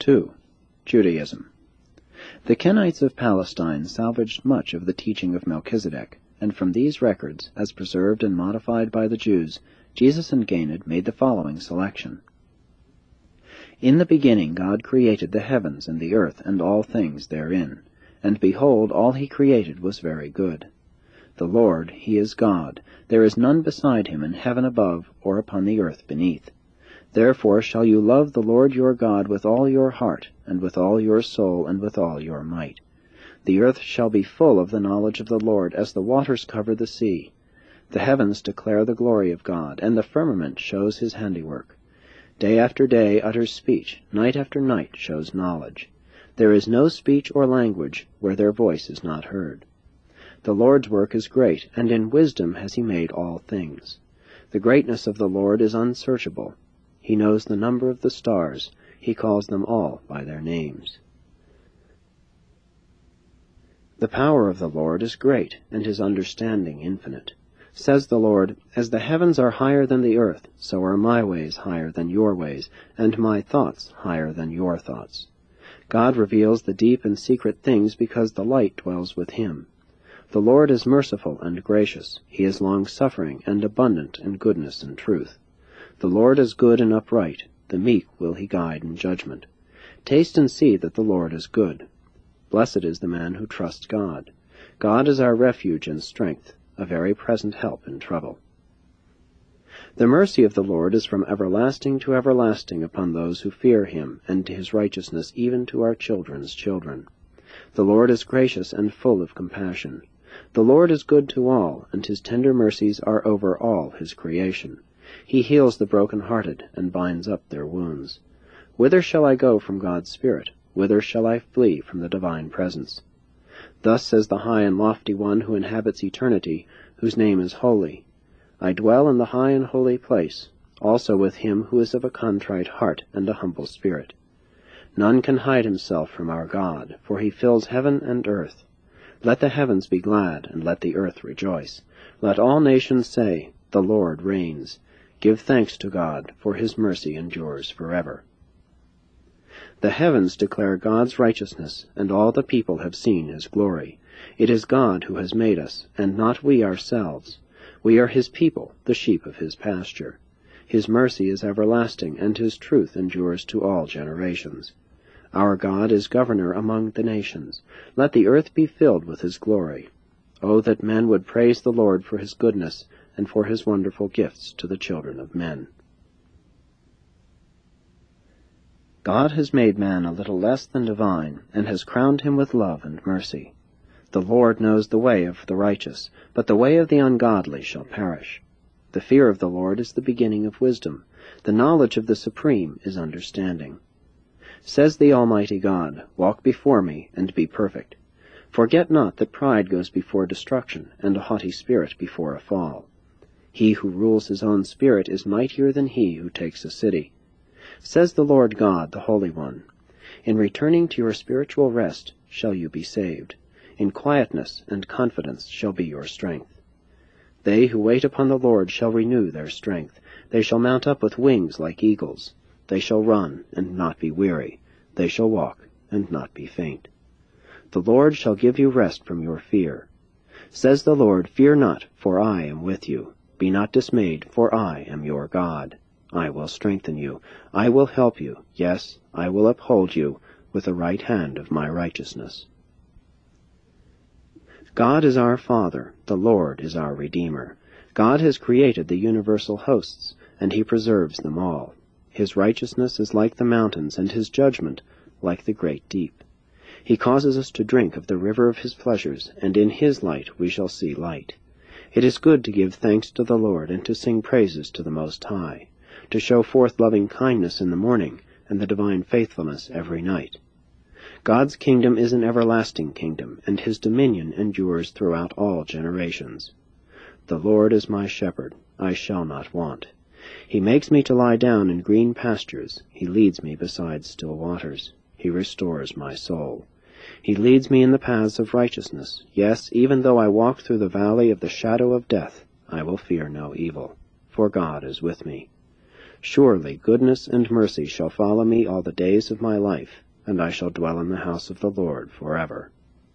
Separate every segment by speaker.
Speaker 1: 2. Judaism. The Kenites of Palestine salvaged much of the teaching of Melchizedek, and from these records, as preserved and modified by the Jews, Jesus and Ganid made the following selection. In the beginning God created the heavens and the earth and all things therein. And behold, all he created was very good. The Lord, he is God. There is none beside him in heaven above or upon the earth beneath. Therefore shall you love the Lord your God with all your heart, and with all your soul, and with all your might. The earth shall be full of the knowledge of the Lord, as the waters cover the sea. The heavens declare the glory of God, and the firmament shows his handiwork. Day after day utters speech, night after night shows knowledge. There is no speech or language where their voice is not heard. The Lord's work is great, and in wisdom has he made all things. The greatness of the Lord is unsearchable. He knows the number of the stars. He calls them all by their names. The power of the Lord is great, and his understanding infinite. Says the Lord, As the heavens are higher than the earth, so are my ways higher than your ways, and my thoughts higher than your thoughts. God reveals the deep and secret things because the light dwells with him. The Lord is merciful and gracious. He is long-suffering and abundant in goodness and truth. The Lord is good and upright. The meek will he guide in judgment. Taste and see that the Lord is good. Blessed is the man who trusts God. God is our refuge and strength, a very present help in trouble. The mercy of the Lord is from everlasting to everlasting upon those who fear him, and to his righteousness even to our children's children. The Lord is gracious and full of compassion. The Lord is good to all, and his tender mercies are over all his creation. He heals the broken-hearted, and binds up their wounds. Whither shall I go from God's Spirit? Whither shall I flee from the divine presence? Thus says the high and lofty one who inhabits eternity, whose name is holy. I dwell in the high and holy place, also with him who is of a contrite heart and a humble spirit. None can hide himself from our God, for he fills heaven and earth. Let the heavens be glad, and let the earth rejoice. Let all nations say, The Lord reigns. Give thanks to God, for his mercy endures forever. The heavens declare God's righteousness, and all the people have seen his glory. It is God who has made us, and not we ourselves. We are his people, the sheep of his pasture. His mercy is everlasting, and his truth endures to all generations. Our God is governor among the nations. Let the earth be filled with his glory. Oh, that men would praise the Lord for his goodness, and for his wonderful gifts to the children of men. God has made man a little less than divine, and has crowned him with love and mercy. The Lord knows the way of the righteous, but the way of the ungodly shall perish. The fear of the Lord is the beginning of wisdom. The knowledge of the Supreme is understanding. Says the Almighty God, Walk before me, and be perfect. Forget not that pride goes before destruction, and a haughty spirit before a fall. He who rules his own spirit is mightier than he who takes a city. Says the Lord God, the Holy One, In returning to your spiritual rest shall you be saved. In quietness and confidence shall be your strength. They who wait upon the Lord shall renew their strength. They shall mount up with wings like eagles. They shall run and not be weary. They shall walk and not be faint. The Lord shall give you rest from your fear. Says the Lord, Fear not, for I am with you. Be not dismayed, for I am your God. I will strengthen you. I will help you. Yes, I will uphold you with the right hand of my righteousness. God is our Father. The Lord is our Redeemer. God has created the universal hosts, and he preserves them all. His righteousness is like the mountains, and his judgment like the great deep. He causes us to drink of the river of his pleasures, and in his light we shall see light. It is good to give thanks to the Lord, and to sing praises to the Most High, to show forth loving kindness in the morning, and the divine faithfulness every night. God's kingdom is an everlasting kingdom, and his dominion endures throughout all generations. The Lord is my shepherd, I shall not want. He makes me to lie down in green pastures. He leads me beside still waters. He restores my soul. He leads me in the paths of righteousness. Yes, even though I walk through the valley of the shadow of death, I will fear no evil, for God is with me. Surely goodness and mercy shall follow me all the days of my life, and I shall dwell in the house of the Lord forever.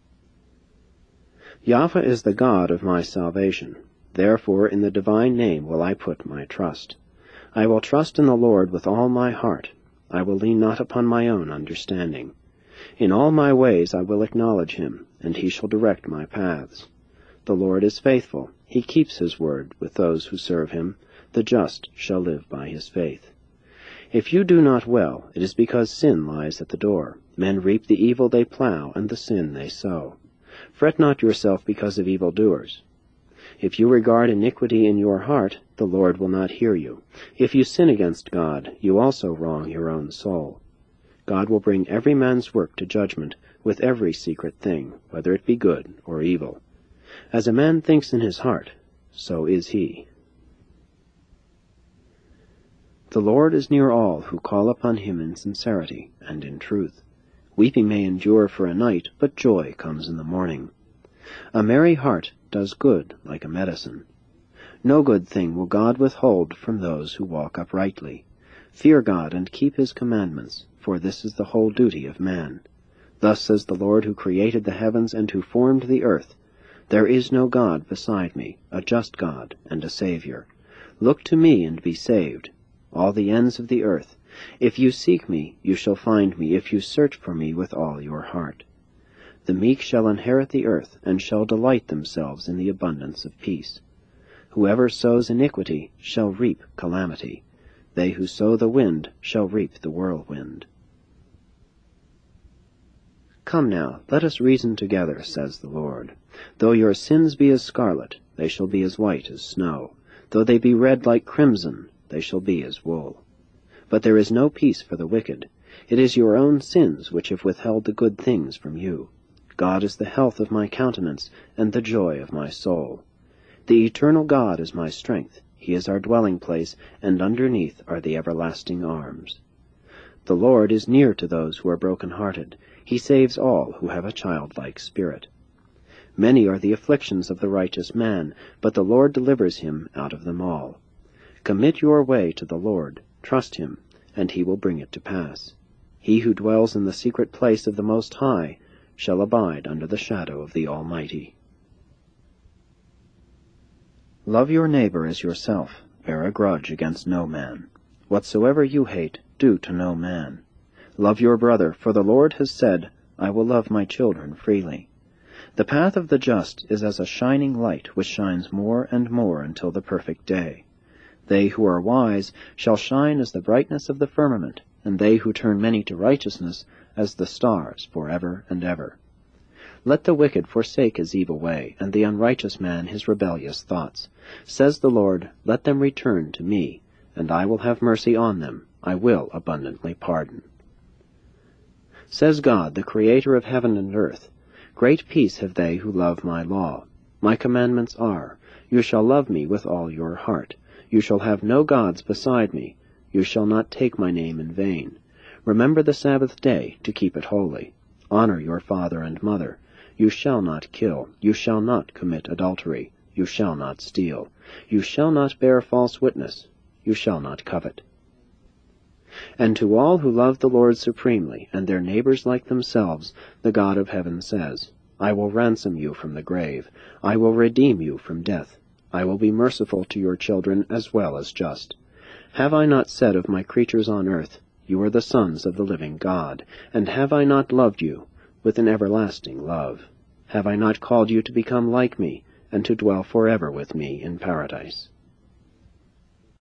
Speaker 1: Yahweh is the God of my salvation. Therefore in the divine name will I put my trust. I will trust in the Lord with all my heart. I will lean not upon my own understanding. In all my ways I will acknowledge him, and he shall direct my paths. The Lord is faithful. He keeps his word with those who serve him. The just shall live by his faith. If you do not well, it is because sin lies at the door. Men reap the evil they plow, and the sin they sow. Fret not yourself because of evildoers. If you regard iniquity in your heart, the Lord will not hear you. If you sin against God, you also wrong your own soul. God will bring every man's work to judgment, with every secret thing, whether it be good or evil. As a man thinks in his heart, so is he. The Lord is near all who call upon him in sincerity and in truth. Weeping may endure for a night, but joy comes in the morning. A merry heart does good like a medicine. No good thing will God withhold from those who walk uprightly. Fear God and keep his commandments, for this is the whole duty of man. Thus says the Lord who created the heavens and who formed the earth, There is no God beside me, a just God and a Savior. Look to me and be saved, all the ends of the earth. If you seek me, you shall find me, if you search for me with all your heart. The meek shall inherit the earth, and shall delight themselves in the abundance of peace. Whoever sows iniquity shall reap calamity. They who sow the wind shall reap the whirlwind. Come now, let us reason together, says the Lord. Though your sins be as scarlet, they shall be as white as snow. Though they be red like crimson, they shall be as wool. But there is no peace for the wicked. It is your own sins which have withheld the good things from you. God is the health of my countenance, and the joy of my soul. The eternal God is my strength. He is our dwelling place, and underneath are the everlasting arms. The Lord is near to those who are broken-hearted. He saves all who have a childlike spirit. Many are the afflictions of the righteous man, but the Lord delivers him out of them all. Commit your way to the Lord. Trust him, and he will bring it to pass. He who dwells in the secret place of the Most High shall abide under the shadow of the Almighty. Love your neighbor as yourself. Bear a grudge against no man. Whatsoever you hate, do to no man. Love your brother, for the Lord has said, I will love my children freely. The path of the just is as a shining light which shines more and more until the perfect day. They who are wise shall shine as the brightness of the firmament, and they who turn many to righteousness as the stars forever and ever. Let the wicked forsake his evil way, and the unrighteous man his rebellious thoughts. Says the Lord, let them return to me, and I will have mercy on them. I will abundantly pardon. Says God, the Creator of heaven and earth, great peace have they who love my law. My commandments are, you shall love me with all your heart. You shall have no gods beside me. You shall not take my name in vain. Remember the Sabbath day to keep it holy. Honor your father and mother. You shall not kill. You shall not commit adultery. You shall not steal. You shall not bear false witness. You shall not covet. And to all who love the Lord supremely, and their neighbors like themselves, the God of heaven says, I will ransom you from the grave. I will redeem you from death. I will be merciful to your children as well as just. Have I not said of my creatures on earth, you are the sons of the living God? And have I not loved you with an everlasting love? Have I not called you to become like me, and to dwell forever with me in paradise?